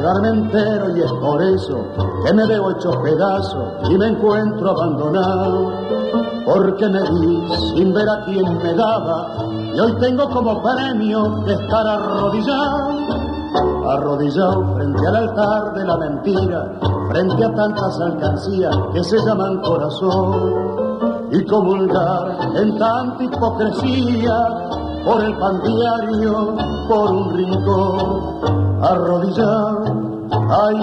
quedarme entero, y es por eso que me veo hecho pedazo y me encuentro abandonado, porque me di sin ver a quien me daba, y hoy tengo como premio que estar arrodillado frente al altar de la mentira, frente a tantas alcancías que se llaman corazón, y comulgar en tanta hipocresía por el pan diario, por un rincón, arrodillado. Ay,